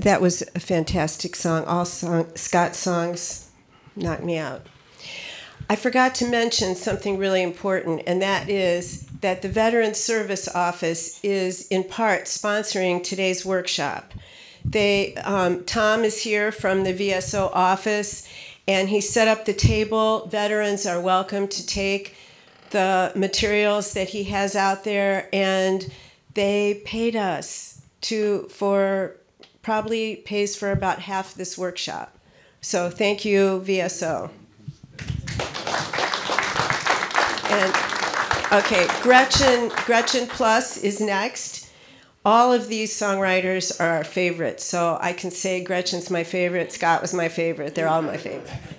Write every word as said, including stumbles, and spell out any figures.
that was a fantastic song. All song, Scott's songs knocked me out. I forgot to mention something really important, and that is that the Veterans Service Office is in part sponsoring today's workshop. They, um, Tom is here from the V S O office, and he set up the table. Veterans are welcome to take the materials that he has out there, and they paid us to, for, probably pays for about half this workshop. So thank you, V S O. And okay, Gretchen, Gretchen Plus is next. All of these songwriters are our favorites, so I can say Gretchen's my favorite, Scott was my favorite, they're all my favorite.